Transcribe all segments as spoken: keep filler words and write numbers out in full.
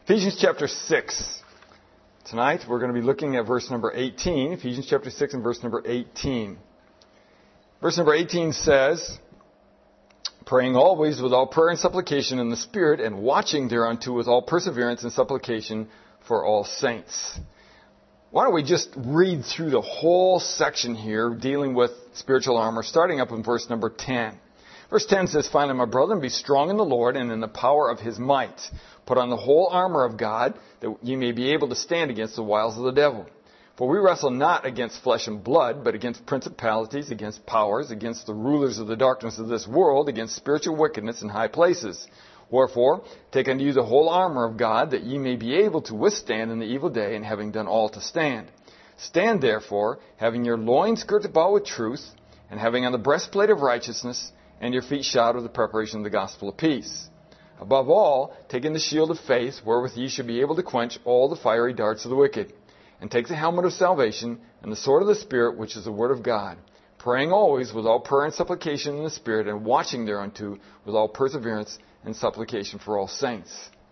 Ephesians chapter six. Tonight we're going to be looking at verse number eighteen. Ephesians chapter six and verse number eighteen. Verse number eighteen says, praying always with all prayer and supplication in the Spirit, and watching thereunto with all perseverance and supplication for all saints. Why don't we just read through the whole section here dealing with spiritual armor, starting up in verse number ten. Verse ten says, finally, my brethren, be strong in the Lord and in the power of His might. Put on the whole armor of God, that ye may be able to stand against the wiles of the devil. For we wrestle not against flesh and blood, but against principalities, against powers, against the rulers of the darkness of this world, against spiritual wickedness in high places. Wherefore, take unto you the whole armor of God, that ye may be able to withstand in the evil day, and having done all to stand. Stand therefore, having your loins girt about with truth, and having on the breastplate of righteousness, and your feet shod with the preparation of the gospel of peace. Above all, taking the shield of faith, wherewith ye shall be able to quench all the fiery darts of the wicked. And take the helmet of salvation, and the sword of the Spirit, which is the word of God, praying always with all prayer and supplication in the Spirit, and watching thereunto with all perseverance and supplication for all saints.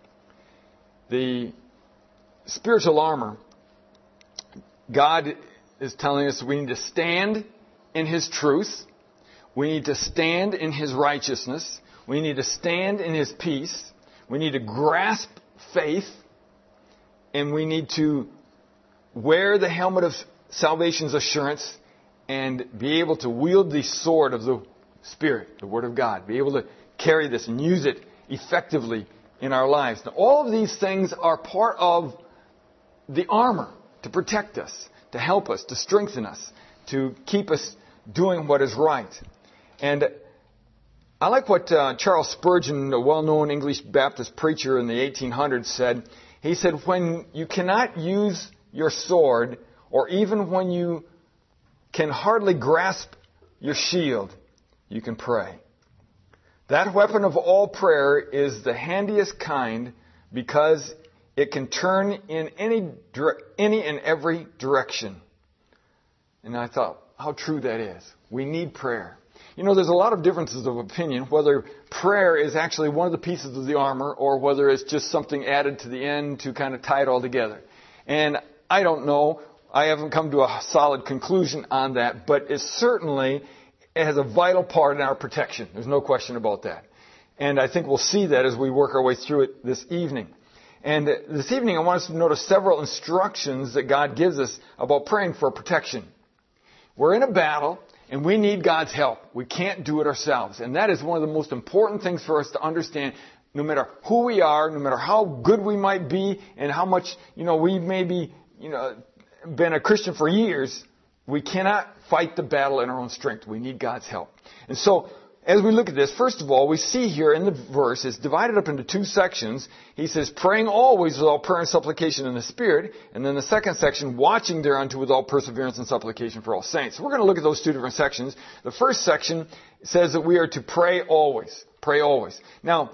The spiritual armor, God is telling us we need to stand in His truth. We need to stand in His righteousness. We need to stand in His peace. We need to grasp faith. And we need to wear the helmet of salvation's assurance and be able to wield the sword of the Spirit, the Word of God. Be able to carry this and use it effectively in our lives. Now, all of these things are part of the armor to protect us, to help us, to strengthen us, to keep us doing what is right. And I like what uh, Charles Spurgeon, a well-known English Baptist preacher in the eighteen hundreds, said. He said, when you cannot use your sword, or even when you can hardly grasp your shield, you can pray. That weapon of all prayer is the handiest kind, because it can turn in any any and every direction. And I thought, how true that is. We need prayer. You know, there's a lot of differences of opinion whether prayer is actually one of the pieces of the armor or whether it's just something added to the end to kind of tie it all together. And I don't know. I haven't come to a solid conclusion on that, but it certainly has a vital part in our protection. There's no question about that. And I think we'll see that as we work our way through it this evening. And this evening I want us to notice several instructions that God gives us about praying for protection. We're in a battle, and we need God's help. We can't do it ourselves. And that is one of the most important things for us to understand. No matter who we are, no matter how good we might be, and how much, you know, we may be, you know, been a Christian for years, we cannot fight the battle in our own strength. We need God's help. And so, as we look at this, first of all, we see here in the verse, it's divided up into two sections. He says, praying always with all prayer and supplication in the Spirit. And then the second section, watching thereunto with all perseverance and supplication for all saints. So we're going to look at those two different sections. The first section says that we are to pray always. Pray always. Now,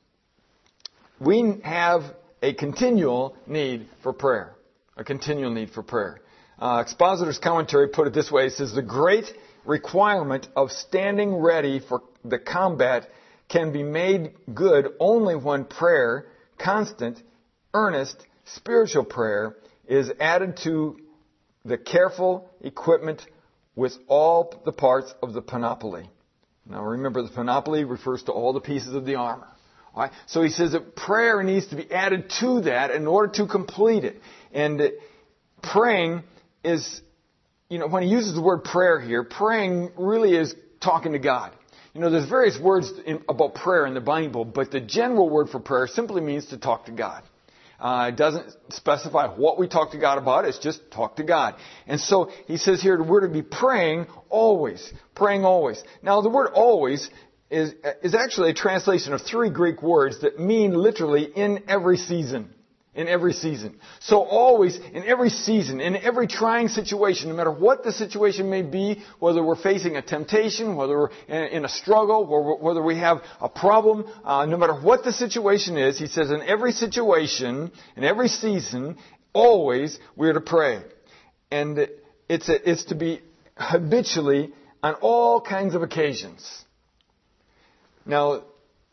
we have a continual need for prayer. A continual need for prayer. Uh, Expositor's commentary put it this way. It says, the great requirement of standing ready for the combat can be made good only when prayer, constant, earnest, spiritual prayer, is added to the careful equipment with all the parts of the panoply. Now remember, the panoply refers to all the pieces of the armor. All right? So he says that prayer needs to be added to that in order to complete it. And praying is, you know, when he uses the word prayer here, praying really is talking to God. You know, there's various words in, about prayer in the Bible, but the general word for prayer simply means to talk to God. Uh, it doesn't specify what we talk to God about. It's just talk to God. And so he says here we're to be praying always. Praying always. Now, the word always is, is actually a translation of three Greek words that mean literally in every season. In every season. So always, in every season, in every trying situation, no matter what the situation may be, whether we're facing a temptation, whether we're in a struggle, whether we have a problem, uh, no matter what the situation is, he says in every situation, in every season, always we're to pray. And it's, a, it's to be habitually on all kinds of occasions. Now,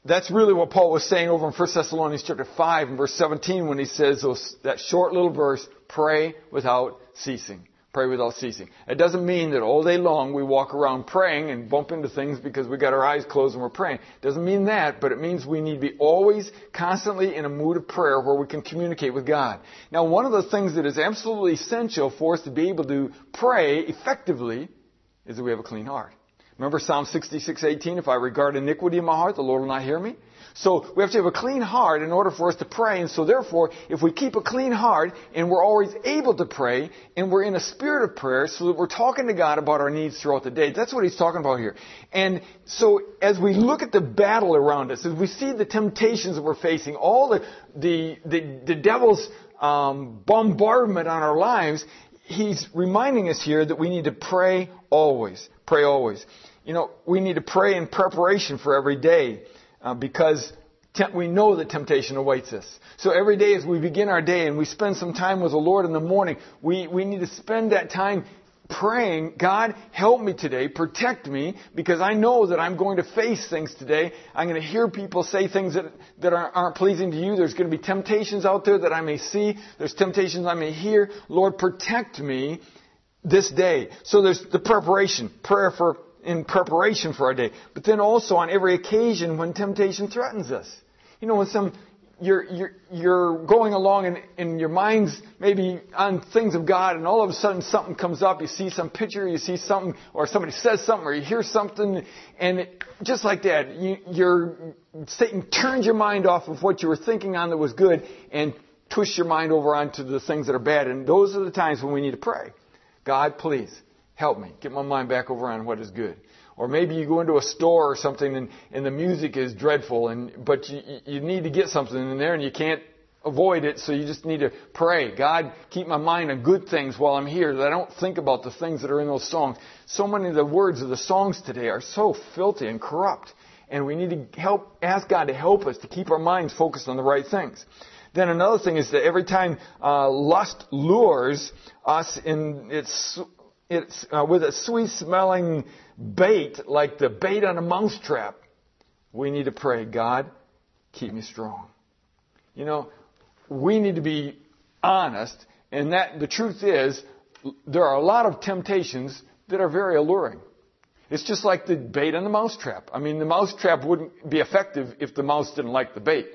that's really what Paul was saying over in First Thessalonians chapter five and verse seventeen when he says those, that short little verse, pray without ceasing. Pray without ceasing. It doesn't mean that all day long we walk around praying and bump into things because we got our eyes closed and we're praying. It doesn't mean that, but it means we need to be always, constantly in a mood of prayer where we can communicate with God. Now, one of the things that is absolutely essential for us to be able to pray effectively is that we have a clean heart. Remember Psalm sixty-six eighteen, if I regard iniquity in my heart, the Lord will not hear me. So we have to have a clean heart in order for us to pray. And so therefore, if we keep a clean heart and we're always able to pray and we're in a spirit of prayer so that we're talking to God about our needs throughout the day, that's what he's talking about here. And so as we look at the battle around us, as we see the temptations that we're facing, all the, the, the, the devil's um, bombardment on our lives, he's reminding us here that we need to pray always. Pray always. You know, we need to pray in preparation for every day uh, because te- we know that temptation awaits us. So every day as we begin our day and we spend some time with the Lord in the morning, we, we need to spend that time praying, God, help me today, protect me, because I know that I'm going to face things today. I'm going to hear people say things that, that aren't, aren't pleasing to you. There's going to be temptations out there that I may see. There's temptations I may hear. Lord, protect me this day. So there's the preparation, prayer for, in preparation for our day. But then also on every occasion when temptation threatens us. You know, when some, you're, you're, you're going along and, and your mind's maybe on things of God and all of a sudden something comes up, you see some picture, you see something, or somebody says something, or you hear something, and it, just like that, you, you're, Satan turns your mind off of what you were thinking on that was good and twists your mind over onto the things that are bad. And those are the times when we need to pray. God, please, help me. Get my mind back over on what is good. Or maybe you go into a store or something and, and the music is dreadful, and but you, you need to get something in there and you can't avoid it, so you just need to pray. God, keep my mind on good things while I'm here, that I don't think about the things that are in those songs. So many of the words of the songs today are so filthy and corrupt. And we need to help, ask God to help us to keep our minds focused on the right things. Then another thing is that every time uh, lust lures us in its, it's uh, with a sweet-smelling bait, like the bait on a mousetrap, we need to pray, God, keep me strong. You know, we need to be honest, and that the truth is, there are a lot of temptations that are very alluring. It's just like the bait on the mousetrap. I mean, the mousetrap wouldn't be effective if the mouse didn't like the bait.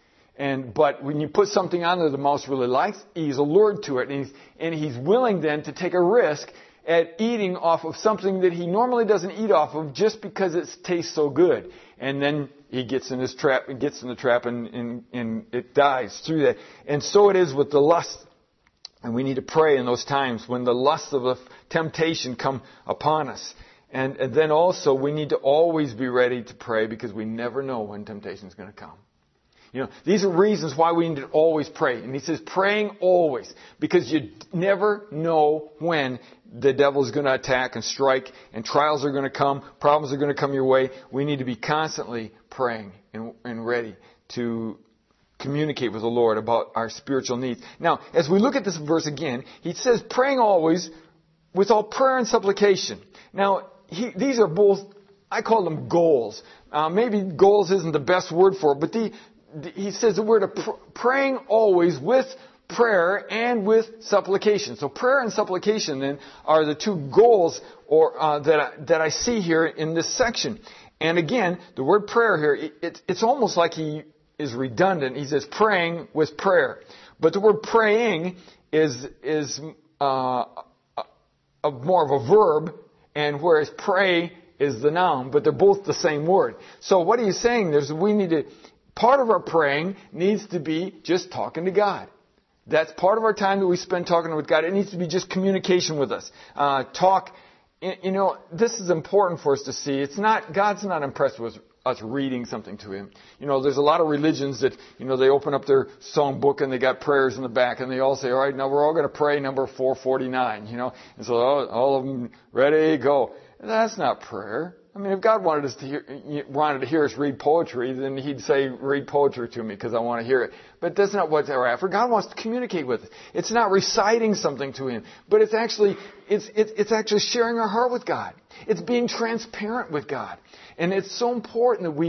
And, but when you put something on there the mouse really likes, he's allured to it, and he's, and he's willing then to take a risk at eating off of something that he normally doesn't eat off of just because it tastes so good. And then he gets in his trap, gets in the trap, and, and, and it dies through that. And so it is with the lust. And we need to pray in those times when the lust of the temptation come upon us. And, and then also we need to always be ready to pray because we never know when temptation is going to come. You know, these are reasons why we need to always pray. And he says praying always, because you never know when the devil is going to attack and strike, and trials are going to come, problems are going to come your way. We need to be constantly praying and, and ready to communicate with the Lord about our spiritual needs. Now, as we look at this verse again, he says praying always with all prayer and supplication. Now, he, these are both, I call them goals. Uh, maybe goals isn't the best word for it, but the he says that we're to pr- praying always with prayer and with supplication. So prayer and supplication then are the two goals or uh, that I, that I see here in this section. And again, the word prayer here, it, it, it's almost like he is redundant. He says praying with prayer, but the word praying is is uh, a, a more of a verb, and whereas pray is the noun, but they're both the same word. So what he's saying is we need to. Part of our praying needs to be just talking to God. That's part of our time that we spend talking with God. It needs to be just communication with us. Uh, talk, you know, this is important for us to see. It's not, God's not impressed with us reading something to Him. You know, there's a lot of religions that, you know, they open up their song book and they got prayers in the back and they all say, all right, now we're all going to pray number four forty-nine, you know. And so all, all of them, ready, go. That's not prayer. I mean, if God wanted us to hear, wanted to hear us read poetry, then He'd say, read poetry to me because I want to hear it. But that's not what we're after. God wants to communicate with us. It's not reciting something to Him, but it's actually, it's, it's, it's actually sharing our heart with God. It's being transparent with God. And it's so important that we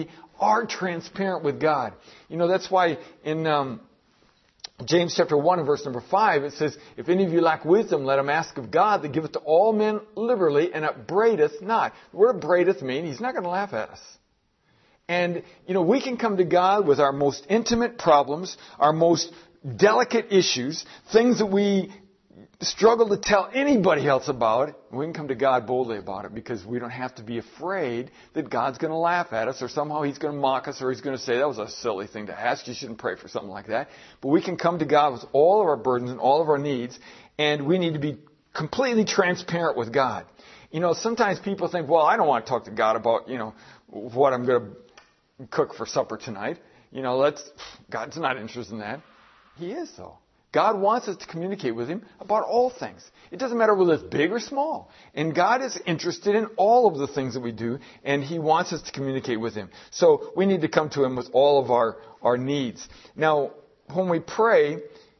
are transparent with God. You know, that's why in um, James chapter one and verse number five, it says, if any of you lack wisdom, let him ask of God that giveth to all men liberally and upbraideth not. The word upbraideth means he's not going to laugh at us. And, you know, we can come to God with our most intimate problems, our most delicate issues, things that we struggle to tell anybody else about. We can come to God boldly about it because we don't have to be afraid that God's going to laugh at us or somehow He's going to mock us or He's going to say, that was a silly thing to ask. You shouldn't pray for something like that. But we can come to God with all of our burdens and all of our needs, and we need to be completely transparent with God. You know, sometimes people think, well, I don't want to talk to God about, you know, what I'm going to cook for supper tonight. You know, let's, God's not interested in that. He is, though. God wants us to communicate with Him about all things. It doesn't matter whether it's big or small. And God is interested in all of the things that we do, and He wants us to communicate with Him. So we need to come to Him with all of our, our needs. Now, when we pray,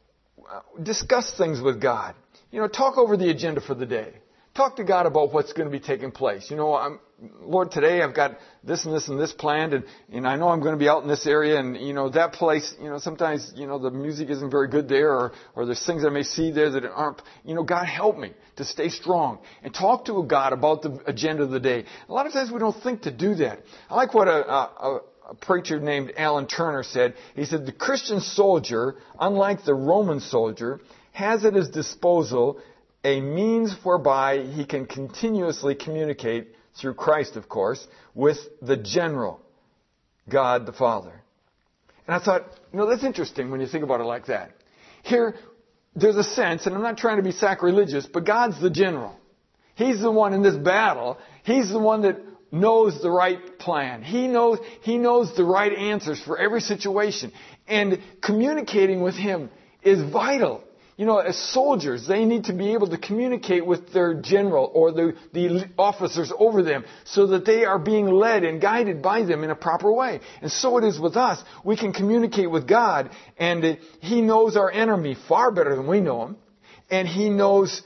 discuss things with God. You know, talk over the agenda for the day. Talk to God about what's going to be taking place. You know, I'm, Lord, today I've got this and this and this planned, and, and I know I'm going to be out in this area, and, you know, that place, you know, sometimes, you know, the music isn't very good there, or, or there's things I may see there that aren't, you know, God help me to stay strong. And talk to God about the agenda of the day. A lot of times we don't think to do that. I like what a, a, a preacher named Alan Turner said. He said, the Christian soldier, unlike the Roman soldier, has at his disposal a means whereby he can continuously communicate, through Christ, of course, with the general, God the Father. And I thought, you know, that's interesting when you think about it like that. Here, there's a sense, and I'm not trying to be sacrilegious, but God's the general. He's the one in this battle. He's the one that knows the right plan. He knows, he knows the right answers for every situation. And communicating with Him is vital. You know, as soldiers, they need to be able to communicate with their general or the, the officers over them so that they are being led and guided by them in a proper way. And so it is with us. We can communicate with God, and He knows our enemy far better than we know him. And He knows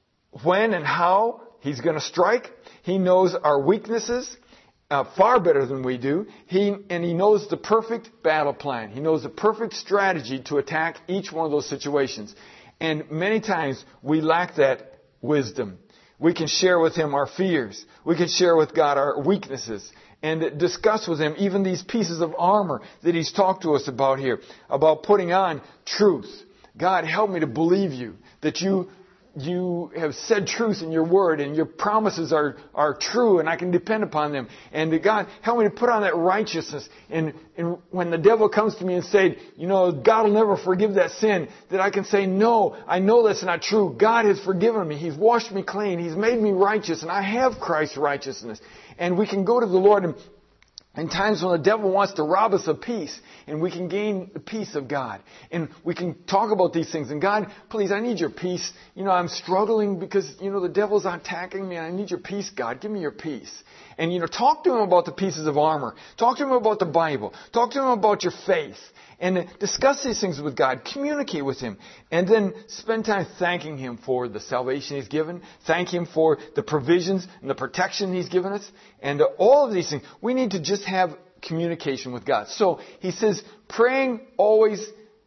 when and how He's going to strike. He knows our weaknesses uh, far better than we do. He, and He knows the perfect battle plan. He knows the perfect strategy to attack each one of those situations. And many times we lack that wisdom. We can share with Him our fears. We can share with God our weaknesses and discuss with Him even these pieces of armor that He's talked to us about here, about putting on truth. God, help me to believe You, that You You have said truth in Your word, and Your promises are, are true, and I can depend upon them. And God, help me to put on that righteousness. And, and when the devil comes to me and say, you know, God will never forgive that sin, that I can say, no, I know that's not true. God has forgiven me. He's washed me clean. He's made me righteous, and I have Christ's righteousness. And we can go to the Lord and in times when the devil wants to rob us of peace, and we can gain the peace of God. And we can talk about these things. And God, please, I need Your peace. You know, I'm struggling because, you know, the devil's attacking me, and I need Your peace, God. Give me Your peace. And, you know, talk to Him about the pieces of armor. Talk to Him about the Bible. Talk to Him about your faith. And discuss these things with God. Communicate with Him. And then spend time thanking Him for the salvation He's given. Thank Him for the provisions and the protection He's given us. And all of these things. We need to just have communication with God. So He says, praying always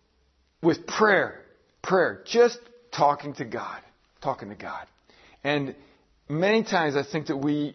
with prayer. Prayer. Just talking to God. Talking to God. And many times I think that we,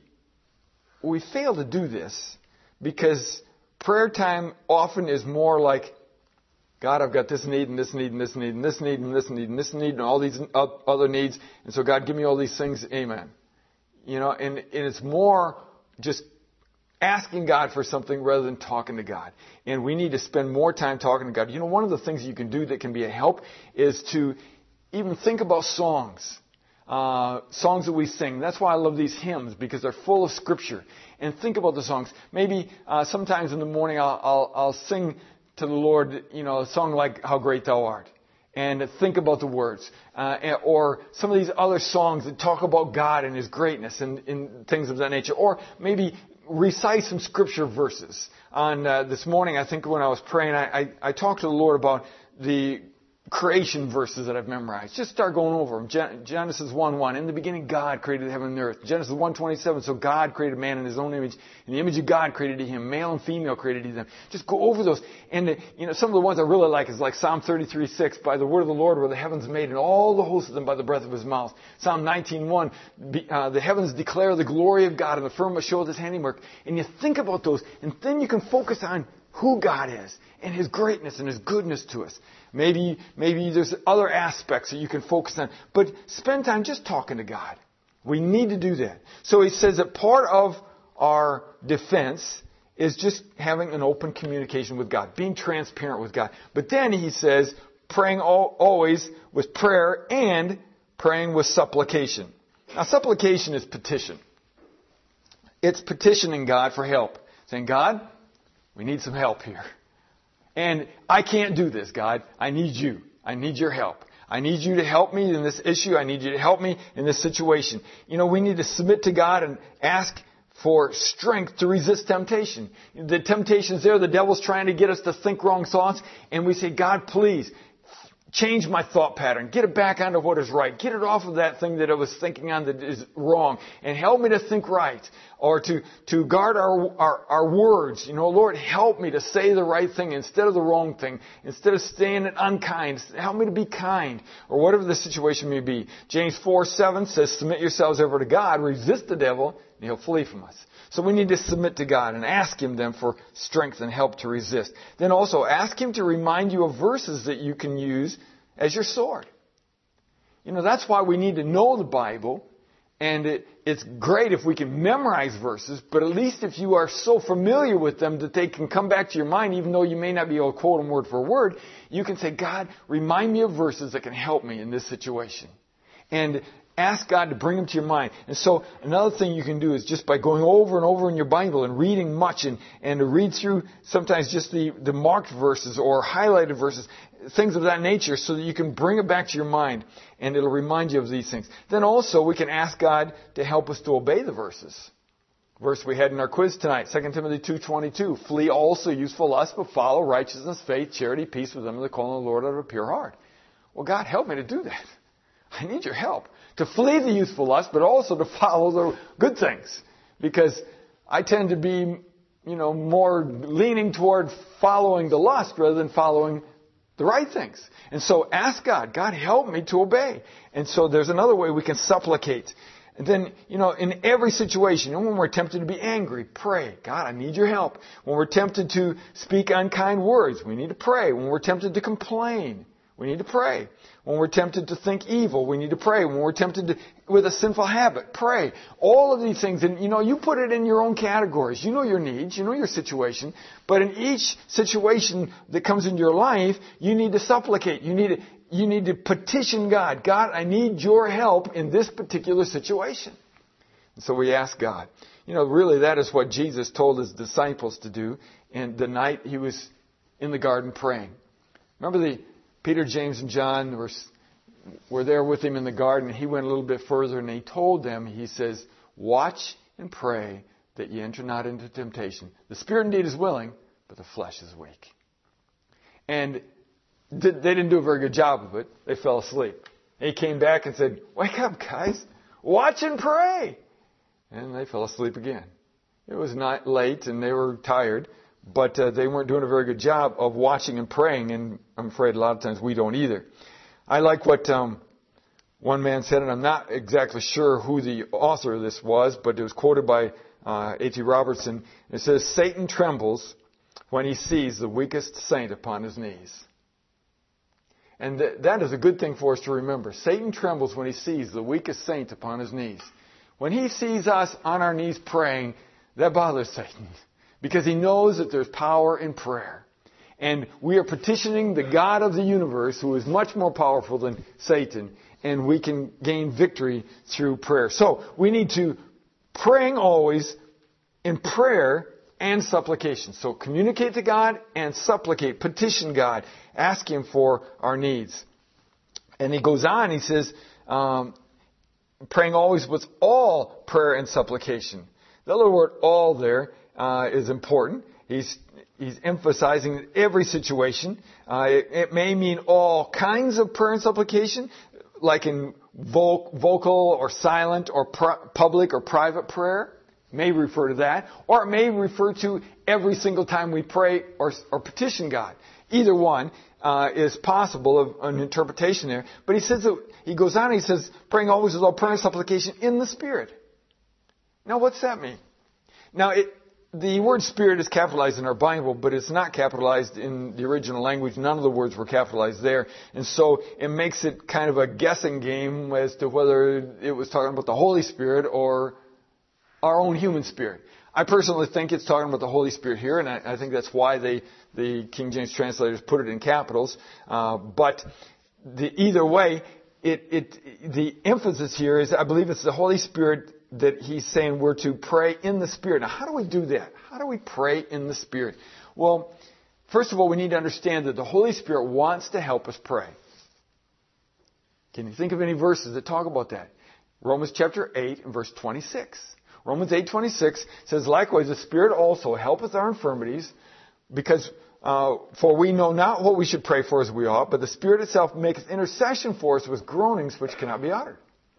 we fail to do this because prayer time often is more like, God, I've got this need and this need and this need and this need and this need and this need and all these other needs. And so, God, give me all these things. Amen. You know, and, and it's more just asking God for something rather than talking to God. And we need to spend more time talking to God. You know, one of the things you can do that can be a help is to even think about songs. Uh, songs that we sing. That's why I love these hymns, because they're full of Scripture. And think about the songs. Maybe uh, sometimes in the morning I'll, I'll, I'll sing to the Lord, you know, a song like How Great Thou Art. And think about the words. Uh, or some of these other songs that talk about God and His greatness and, and things of that nature. Or maybe recite some Scripture verses. On uh, this morning, I think when I was praying, I, I, I talked to the Lord about the creation verses that I've memorized. Just start going over them. Gen- Genesis one one. In the beginning, God created heaven and earth. Genesis one twenty-seven. So God created man in his own image. In the image of God created he him. Male and female created he them. Just go over those. And, uh, you know, some of the ones I really like is like Psalm thirty-three six. By the word of the Lord were the heavens made, and all the hosts of them by the breath of his mouth. Psalm nineteen one. Uh, the heavens declare the glory of God, and the firmament shows his handiwork. And you think about those, and then you can focus on who God is and his greatness and his goodness to us. Maybe, maybe there's other aspects that you can focus on. But spend time just talking to God. We need to do that. So he says that part of our defense is just having an open communication with God, being transparent with God. But then he says, praying all, always with prayer and praying with supplication. Now, supplication is petition. It's petitioning God for help. Saying, God, we need some help here. And I can't do this, God. I need you. I need your help. I need you to help me in this issue. I need you to help me in this situation. You know, we need to submit to God and ask for strength to resist temptation. The temptation's there. The devil's trying to get us to think wrong thoughts. And we say, God, please, change my thought pattern. Get it back onto what is right. Get it off of that thing that I was thinking on that is wrong. And help me to think right. Or to, to guard our, our, our words. You know, Lord, help me to say the right thing instead of the wrong thing. Instead of staying unkind. Help me to be kind. Or whatever the situation may be. James four seven says, submit yourselves over to God. Resist the devil, and he'll flee from us. So we need to submit to God and ask him then for strength and help to resist. Then also ask him to remind you of verses that you can use as your sword. You know, that's why we need to know the Bible. And it, it's great if we can memorize verses, but at least if you are so familiar with them that they can come back to your mind, even though you may not be able to quote them word for word, you can say, God, remind me of verses that can help me in this situation. And ask God to bring them to your mind. And so another thing you can do is just by going over and over in your Bible and reading much and, and to read through sometimes just the, the marked verses or highlighted verses, things of that nature, so that you can bring it back to your mind and it'll remind you of these things. Then also we can ask God to help us to obey the verses. Verse we had in our quiz tonight, Second Timothy two twenty-two. Flee also youthful lust, but follow righteousness, faith, charity, peace with them that call on the Lord out of a pure heart. Well, God, help me to do that. I need your help. To flee the youthful lust, but also to follow the good things. Because I tend to be, you know, more leaning toward following the lust rather than following the right things. And so ask God, God, help me to obey. And so there's another way we can supplicate. And then, you know, in every situation, you know, when we're tempted to be angry, pray. God, I need your help. When we're tempted to speak unkind words, we need to pray. When we're tempted to complain, we need to pray. When we're tempted to think evil, we need to pray. When we're tempted to, with a sinful habit, pray. All of these things, and you know, you put it in your own categories. You know your needs, you know your situation, but in each situation that comes into your life, you need to supplicate. You need to, you need to petition God. God, I need your help in this particular situation. And so we ask God. You know, really that is what Jesus told his disciples to do in the night he was in the garden praying. Remember the Peter, James, and John were, were there with him in the garden. He went a little bit further and he told them, he says, watch and pray that you enter not into temptation. The spirit indeed is willing, but the flesh is weak. And they didn't do a very good job of it. They fell asleep. He came back and said, wake up, guys. Watch and pray. And they fell asleep again. It was not late and they were tired. But uh, they weren't doing a very good job of watching and praying, and I'm afraid a lot of times we don't either. I like what um, one man said, and I'm not exactly sure who the author of this was, but it was quoted by uh, A T Robertson. It says, Satan trembles when he sees the weakest saint upon his knees. And th- that is a good thing for us to remember. Satan trembles when he sees the weakest saint upon his knees. When he sees us on our knees praying, that bothers Satan. Because he knows that there's power in prayer. And we are petitioning the God of the universe, who is much more powerful than Satan. And we can gain victory through prayer. So we need to praying always in prayer and supplication. So communicate to God and supplicate, petition God, ask Him for our needs. And he goes on, he says, um, praying always with all prayer and supplication. The little word all there Uh, is important. He's he's emphasizing every situation. Uh, it, it may mean all kinds of prayer and supplication, like in vo- vocal or silent or pr- public or private prayer. It may refer to that, or it may refer to every single time we pray or, or petition God. Either one uh, is possible of an interpretation there. But he says that, he goes on and he says, praying always with all prayer and supplication in the Spirit. Now, what's that mean? Now, it, the word Spirit is capitalized in our Bible, but it's not capitalized in the original language. None of the words were capitalized there. And so it makes it kind of a guessing game as to whether it was talking about the Holy Spirit or our own human spirit. I personally think it's talking about the Holy Spirit here, and I, I think that's why they, the King James translators put it in capitals. Uh, but the, either way, it, it, the emphasis here is, I believe it's the Holy Spirit that he's saying we're to pray in the Spirit. Now, how do we do that? How do we pray in the Spirit? Well, first of all, we need to understand that the Holy Spirit wants to help us pray. Can you think of any verses that talk about that? Romans chapter eight and verse twenty-six. Romans eight twenty-six says, likewise, the Spirit also helpeth our infirmities, because uh, for we know not what we should pray for as we ought, but the Spirit itself maketh intercession for us with groanings which cannot be uttered.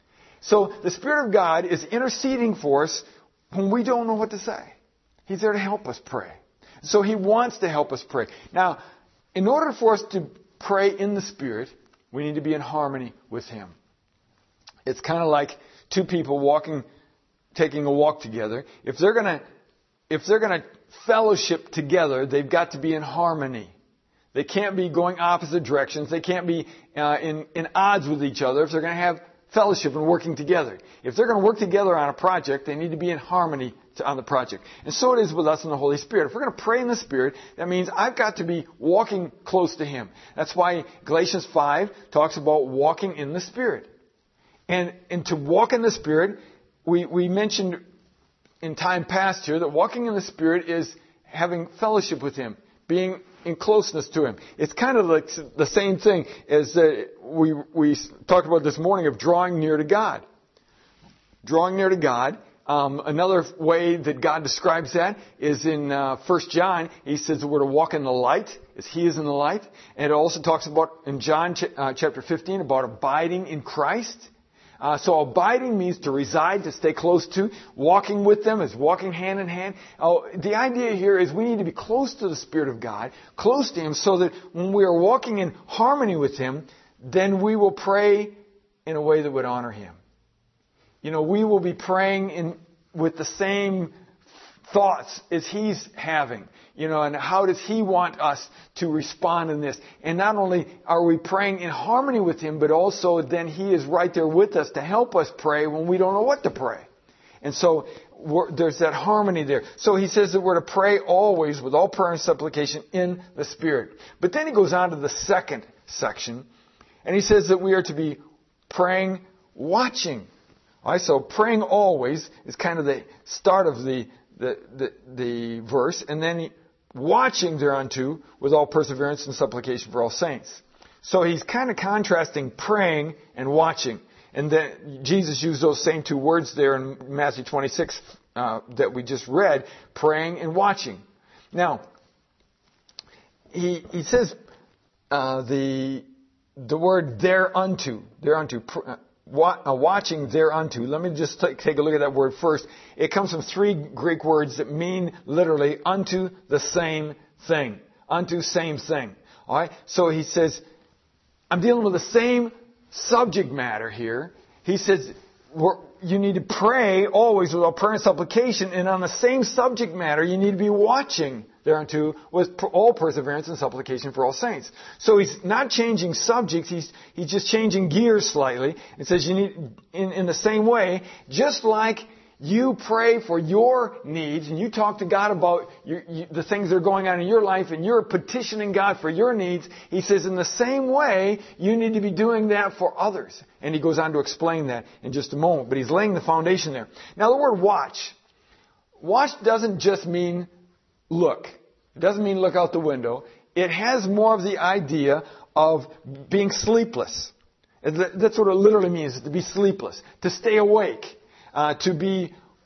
So the Spirit of God is interceding for us when we don't know what to say. He's there to help us pray. So He wants to help us pray. Now, in order for us to pray in the Spirit, we need to be in harmony with Him. It's kind of like two people walking, taking a walk together. If they're gonna, if they're gonna fellowship together, they've got to be in harmony. They can't be going opposite directions. They can't be uh, in, in odds with each other if they're going to have fellowship and working together. If they're going to work together on a project, they need to be in harmony to, on the project. And so it is with us in the Holy Spirit. If we're going to pray in the Spirit, that means I've got to be walking close to Him. That's why Galatians five talks about walking in the Spirit. And, and to walk in the Spirit, we, we mentioned in time past here that walking in the Spirit is having fellowship with Him, being in closeness to Him. It's kind of like the same thing as uh, we we talked about this morning of drawing near to God. Drawing near to God. Um, another way that God describes that is in uh, First John. He says that we're to walk in the light as He is in the light. And it also talks about in John ch- uh, chapter fifteen about abiding in Christ. Uh, so abiding means to reside, to stay close to. Walking with them is walking hand in hand. Oh, the idea here is we need to be close to the Spirit of God, close to Him, so that when we are walking in harmony with Him, then we will pray in a way that would honor Him. You know, we will be praying in with the same thoughts as He's having. You know, and how does He want us to respond in this? And not only are we praying in harmony with Him, but also then He is right there with us to help us pray when we don't know what to pray. And so we're, there's that harmony there. So He says that we're to pray always with all prayer and supplication in the Spirit. But then He goes on to the second section, and He says that we are to be praying watching. All right, so praying always is kind of the start of the the the, the verse, and then he, watching thereunto with all perseverance and supplication for all saints. So he's kind of contrasting praying and watching. And then Jesus used those same two words there in Matthew twenty-six uh, that we just read, praying and watching. Now, he he says uh, the the word thereunto, thereunto, uh, watching thereunto. Let me just take, take a look at that word first. It comes from three Greek words that mean literally unto the same thing. Unto same thing. All right? So he says, I'm dealing with the same subject matter here. He says, we're, you need to pray always with all prayer and supplication, and on the same subject matter, you need to be watching thereunto with all perseverance and supplication for all saints. So he's not changing subjects, he's, he's just changing gears slightly. It says you need, in, in the same way, just like you pray for your needs and you talk to God about your, you, the things that are going on in your life and you're petitioning God for your needs, he says in the same way, you need to be doing that for others. And he goes on to explain that in just a moment, but he's laying the foundation there. Now the word watch. Watch doesn't just mean look. It doesn't mean look out the window. It has more of the idea of being sleepless. That's what it literally means, to be sleepless, to stay awake, uh, to be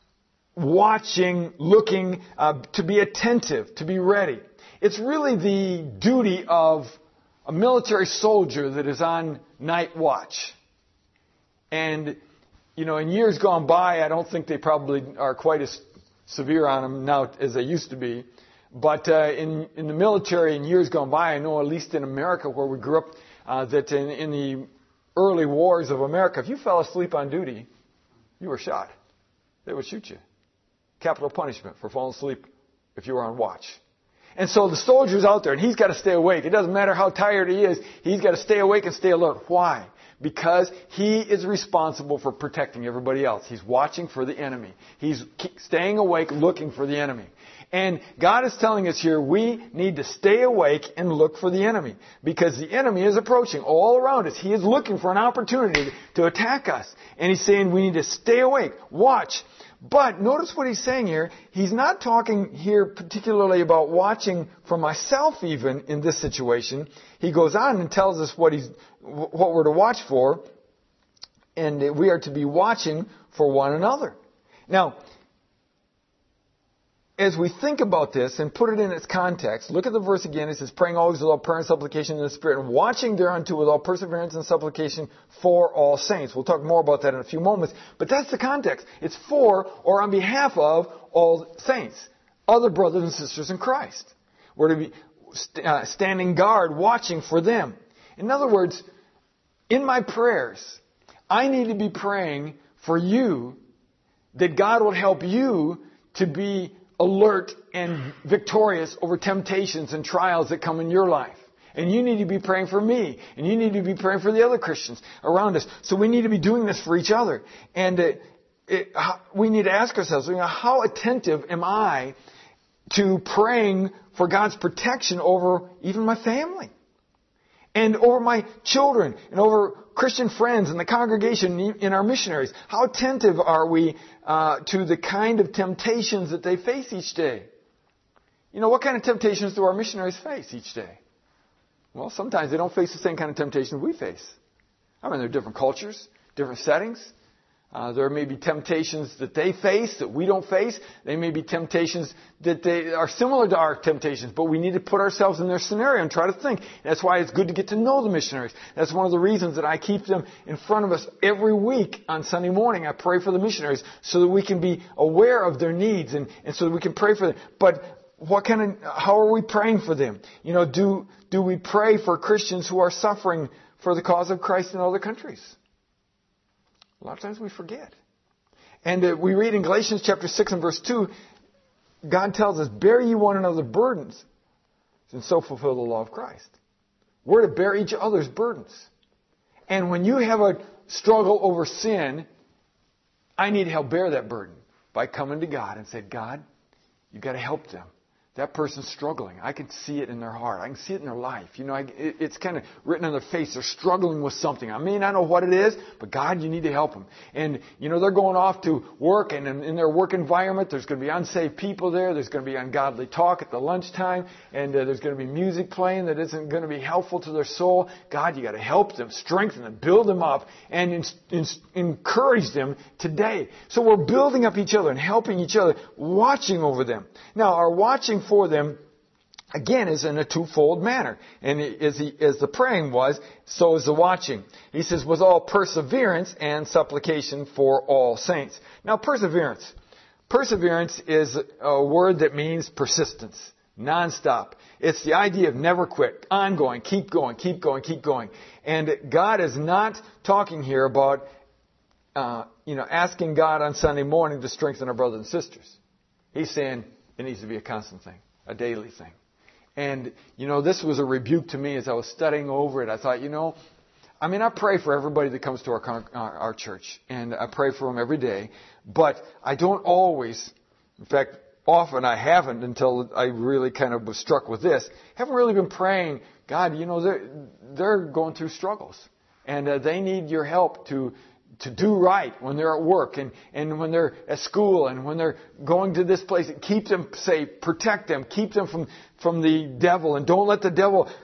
watching, looking, uh, to be attentive, to be ready. It's really the duty of a military soldier that is on night watch. And, you know, in years gone by, I don't think they probably are quite as severe on them now as they used to be. But uh, in, in the military in years gone by, I know at least in America where we grew up, uh, that in, in the early wars of America, if you fell asleep on duty, you were shot. They would shoot you. Capital punishment for falling asleep if you were on watch. And so the soldier's out there, and he's got to stay awake. It doesn't matter how tired he is. He's got to stay awake and stay alert. Why? Because he is responsible for protecting everybody else. He's watching for the enemy. He's staying awake, looking for the enemy. And God is telling us here we need to stay awake and look for the enemy. Because the enemy is approaching all around us. He is looking for an opportunity to attack us. And he's saying we need to stay awake, watch. But notice what he's saying here. He's not talking here particularly about watching for myself even in this situation. He goes on and tells us what he's, what we're to watch for. And we are to be watching for one another. Now, as we think about this and put it in its context, look at the verse again. It says, praying always with all prayer and supplication in the Spirit, and watching thereunto with all perseverance and supplication for all saints. We'll talk more about that in a few moments. But that's the context. It's for or on behalf of all saints, other brothers and sisters in Christ. We're to be uh, standing guard, watching for them. In other words, in my prayers, I need to be praying for you that God will help you to be alert and victorious over temptations and trials that come in your life. And you need to be praying for me. And you need to be praying for the other Christians around us. So we need to be doing this for each other. And it, it, we need to ask ourselves, you know, how attentive am I to praying for God's protection over even my family? And over my children, and over Christian friends and the congregation in our missionaries. How attentive are we uh, to the kind of temptations that they face each day? You know, what kind of temptations do our missionaries face each day? Well, sometimes they don't face the same kind of temptation we face. I mean, there are different cultures, different settings. Uh, there may be temptations that they face that we don't face. They may be temptations that they are similar to our temptations, but we need to put ourselves in their scenario and try to think. That's why it's good to get to know the missionaries. That's one of the reasons that I keep them in front of us every week on Sunday morning. I pray for the missionaries so that we can be aware of their needs and, and so that we can pray for them. But what kind of, how are we praying for them? You know, do, do we pray for Christians who are suffering for the cause of Christ in other countries? A lot of times we forget. And uh, we read in Galatians chapter six and verse two, God tells us, bear ye one another's burdens, and so fulfill the law of Christ. We're to bear each other's burdens. And when you have a struggle over sin, I need to help bear that burden by coming to God and say, God, you've got to help them. That person's struggling. I can see it in their heart. I can see it in their life. You know, I, it, it's kind of written on their face. They're struggling with something. I may not know what it is, but God, you need to help them. And, you know, they're going off to work, and in, in their work environment, there's going to be unsaved people there. There's going to be ungodly talk at the lunchtime, and uh, there's going to be music playing that isn't going to be helpful to their soul. God, you got to help them, strengthen them, build them up, and in, in, encourage them today. So we're building up each other and helping each other, watching over them. Now, our watching for them, again, is in a twofold manner. And as, he, as the praying was, so is the watching. He says, with all perseverance and supplication for all saints. Now, perseverance. Perseverance is a word that means persistence, nonstop. It's the idea of never quit, ongoing, keep going, keep going, keep going. And God is not talking here about, uh, you know, asking God on Sunday morning to strengthen our brothers and sisters. He's saying, it needs to be a constant thing, a daily thing. And, you know, this was a rebuke to me as I was studying over it. I thought, you know, I mean, I pray for everybody that comes to our, our, our church. And I pray for them every day. But I don't always, in fact, often I haven't until I really kind of was struck with this, haven't really been praying, God, you know, they're, they're going through struggles. And uh, they need your help to to do right when they're at work and, and when they're at school and when they're going to this place. Keep them safe, protect them, keep them from, from the devil, and don't let the devil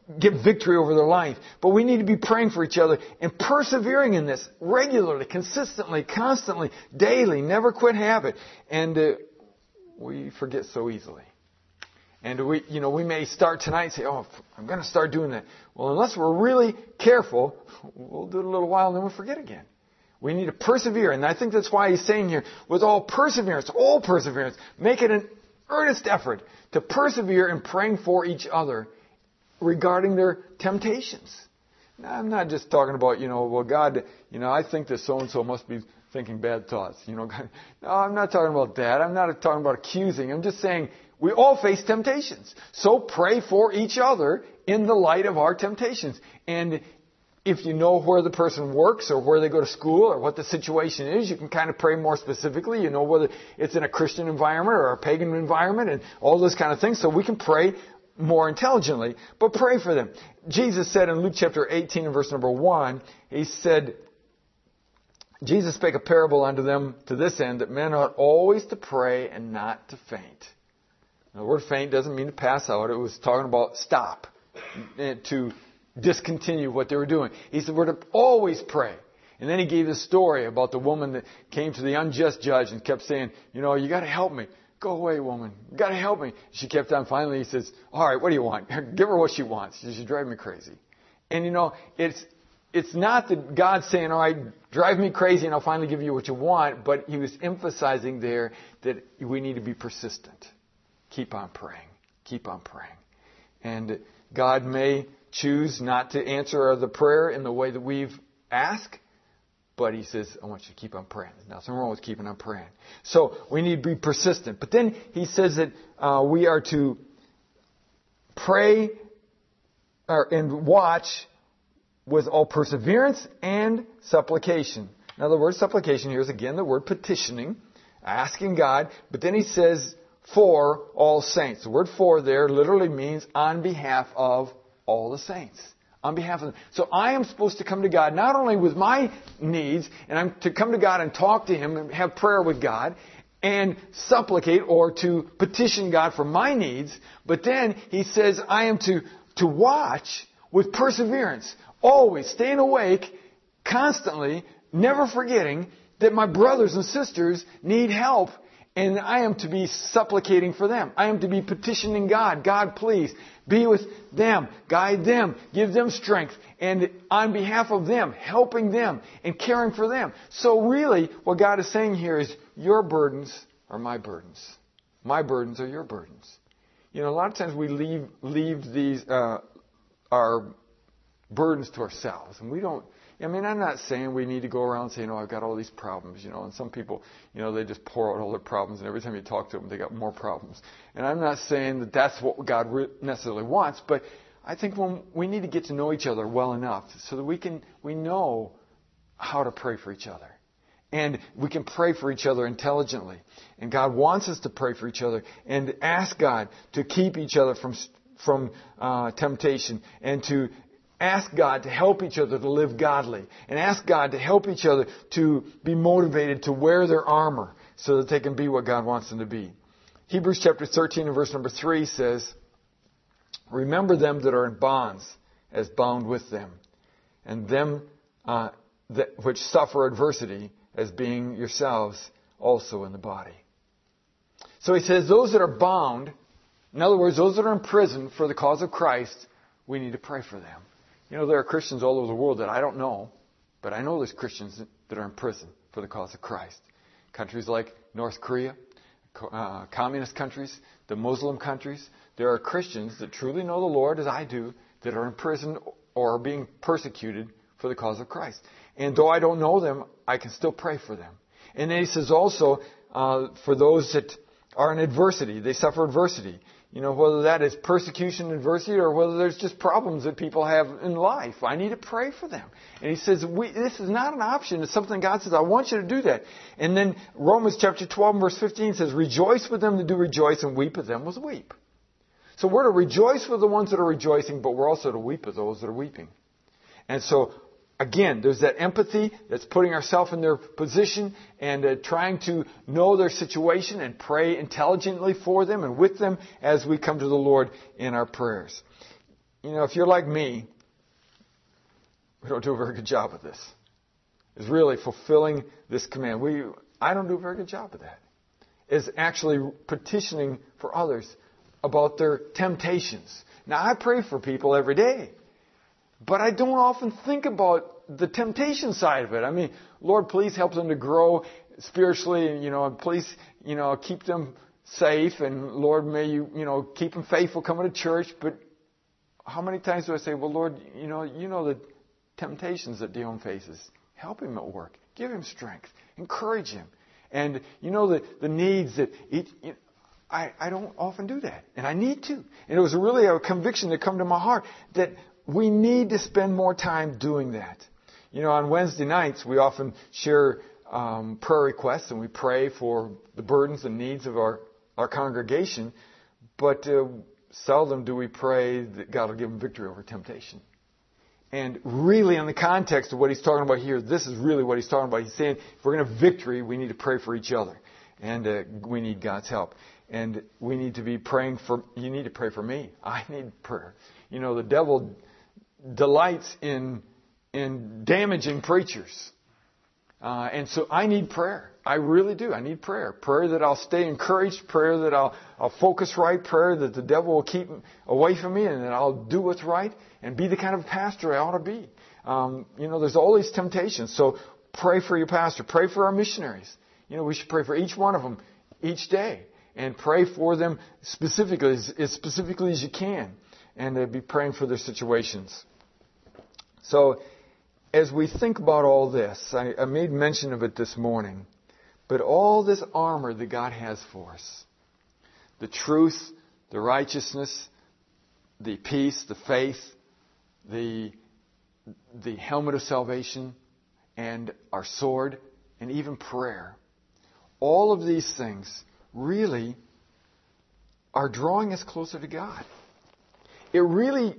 get victory over their life. But we need to be praying for each other and persevering in this regularly, consistently, constantly, daily. Never quit habit. And uh, we forget so easily. And we, you know, we may start tonight and say, oh, I'm going to start doing that. Well, unless we're really careful, we'll do it a little while and then we'll forget again. We need to persevere. And I think that's why he's saying here, with all perseverance, all perseverance, make it an earnest effort to persevere in praying for each other regarding their temptations. Now, I'm not just talking about, you know, well, God, you know, I think that so-and-so must be thinking bad thoughts. You know, God, no, I'm not talking about that. I'm not talking about accusing. I'm just saying we all face temptations. So pray for each other in the light of our temptations. And if you know where the person works or where they go to school or what the situation is, you can kind of pray more specifically. You know whether it's in a Christian environment or a pagan environment and all those kind of things. So we can pray more intelligently, but pray for them. Jesus said in Luke chapter eighteen and verse number one, he said, Jesus spake a parable unto them to this end, that men ought always to pray and not to faint. Now, the word faint doesn't mean to pass out. It was talking about stop, to discontinue what they were doing. He said we're to always pray. And then he gave this story about the woman that came to the unjust judge and kept saying, you know, you got to help me. Go away, woman. You got to help me. She kept on. Finally, he says, all right, what do you want? Give her what she wants. She's driving me crazy. And, you know, it's it's not that God's saying, all right, drive me crazy and I'll finally give you what you want. But he was emphasizing there that we need to be persistent. Keep on praying. Keep on praying. And God may choose not to answer the prayer in the way that we've asked. But he says, I want you to keep on praying. There's nothing wrong with keeping on praying. So we need to be persistent. But then he says that uh, we are to pray or, and watch with all perseverance and supplication. In other words, supplication here is again the word petitioning, asking God. But then he says, for all saints. The word for there literally means on behalf of all the saints. On behalf of them. So I am supposed to come to God not only with my needs, and I'm to come to God and talk to Him and have prayer with God and supplicate or to petition God for my needs, but then He says I am to, to watch with perseverance, always staying awake, constantly, never forgetting that my brothers and sisters need help. And I am to be supplicating for them. I am to be petitioning God. God, please be with them. Guide them. Give them strength. And on behalf of them, helping them and caring for them. So really, what God is saying here is, your burdens are my burdens. My burdens are your burdens. You know, a lot of times we leave, leave these, uh, our burdens to ourselves. And we don't, I mean, I'm not saying we need to go around saying, oh, I've got all these problems, you know, and some people, you know, they just pour out all their problems, and every time you talk to them, they got more problems. And I'm not saying that that's what God necessarily wants, but I think when we need to get to know each other well enough so that we can, we know how to pray for each other. And we can pray for each other intelligently. And God wants us to pray for each other and ask God to keep each other from, from uh, temptation and to ask God to help each other to live godly. And ask God to help each other to be motivated to wear their armor so that they can be what God wants them to be. Hebrews chapter thirteen and verse number three says, remember them that are in bonds as bound with them, and them uh, that, which suffer adversity as being yourselves also in the body. So he says those that are bound, in other words, those that are in prison for the cause of Christ, we need to pray for them. You know, there are Christians all over the world that I don't know, but I know there's Christians that are in prison for the cause of Christ. Countries like North Korea, uh, communist countries, the Muslim countries, there are Christians that truly know the Lord as I do that are in prison or are being persecuted for the cause of Christ. And though I don't know them, I can still pray for them. And then he says also, uh, for those that are in adversity, they suffer adversity. You know, whether that is persecution, adversity, or whether there's just problems that people have in life. I need to pray for them. And he says, we, this is not an option. It's something God says, I want you to do that. And then Romans chapter twelve and verse fifteen says, rejoice with them that do rejoice and weep with them that weep. So we're to rejoice with the ones that are rejoicing, but we're also to weep with those that are weeping. And so, again, there's that empathy that's putting ourselves in their position and uh, trying to know their situation and pray intelligently for them and with them as we come to the Lord in our prayers. you know, if you're like me, we don't do a very good job of this. Is really fulfilling this command. We, I don't do a very good job of that. Is actually petitioning for others about their temptations. Now, I pray for people every day, but I don't often think about the temptation side of it. I mean, Lord, please help them to grow spiritually, and, you know, and please, you know, keep them safe, and Lord, may you, you know, keep them faithful coming to church. But how many times do I say, well, Lord, you know, you know the temptations that Dion faces. Help him at work. Give him strength. Encourage him. And you know the, the needs that each, you know, I, I don't often do that. And I need to. And it was really a conviction that come to my heart that we need to spend more time doing that. You know, on Wednesday nights, we often share um, prayer requests and we pray for the burdens and needs of our, our congregation. But uh, seldom do we pray that God will give them victory over temptation. And really, in the context of what he's talking about here, this is really what he's talking about. He's saying, if we're going to have victory, we need to pray for each other. And uh, we need God's help. And we need to be praying for, you need to pray for me. I need prayer. You know, the devil delights in, in damaging preachers. Uh, and so I need prayer. I really do. I need prayer. Prayer that I'll stay encouraged. Prayer that I'll, I'll focus right. Prayer that the devil will keep away from me and that I'll do what's right and be the kind of pastor I ought to be. Um, you know, there's all these temptations. So pray for your pastor. Pray for our missionaries. You know, we should pray for each one of them each day and pray for them specifically, as, as specifically as you can, and uh, be praying for their situations. So as we think about all this, I, I made mention of it this morning, but all this armor that God has for us, the truth, the righteousness, the peace, the faith, the, the helmet of salvation, and our sword, and even prayer, all of these things really are drawing us closer to God. It really,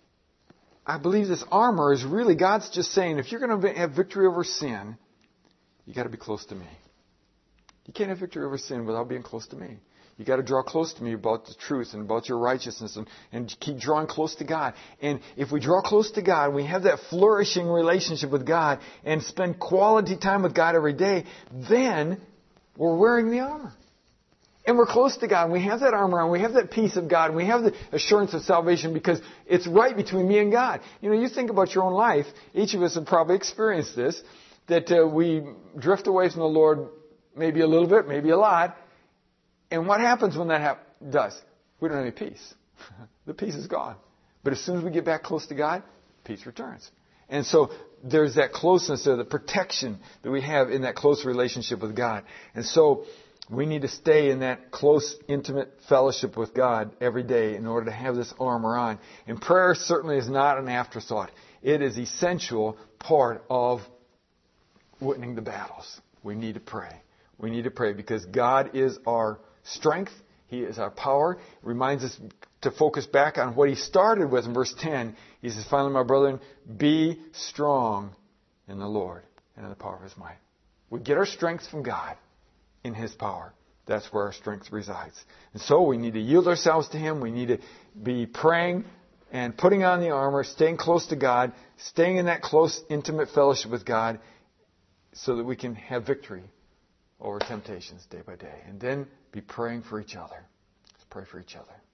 I believe this armor is really, God's just saying, if you're going to have victory over sin, you got to be close to me. You can't have victory over sin without being close to me. You got to draw close to me about the truth and about your righteousness and, and keep drawing close to God. And if we draw close to God, we have that flourishing relationship with God and spend quality time with God every day, then we're wearing the armor. And we're close to God. And we have that armor on. We have that peace of God. And we have the assurance of salvation because it's right between me and God. You know, you think about your own life. Each of us have probably experienced this, that uh, we drift away from the Lord maybe a little bit, maybe a lot. And what happens when that hap- does? We don't have any peace. The peace is gone. But as soon as we get back close to God, peace returns. And so there's that closeness there, the protection that we have in that close relationship with God. And so we need to stay in that close, intimate fellowship with God every day in order to have this armor on. And prayer certainly is not an afterthought. It is essential part of winning the battles. We need to pray. We need to pray because God is our strength. He is our power. It reminds us to focus back on what he started with in verse ten. He says, finally, my brethren, be strong in the Lord and in the power of his might. We get our strength from God in his power. That's where our strength resides. And so we need to yield ourselves to him. We need to be praying and putting on the armor, staying close to God, staying in that close, intimate fellowship with God so that we can have victory over temptations day by day. And then be praying for each other. Let's pray for each other.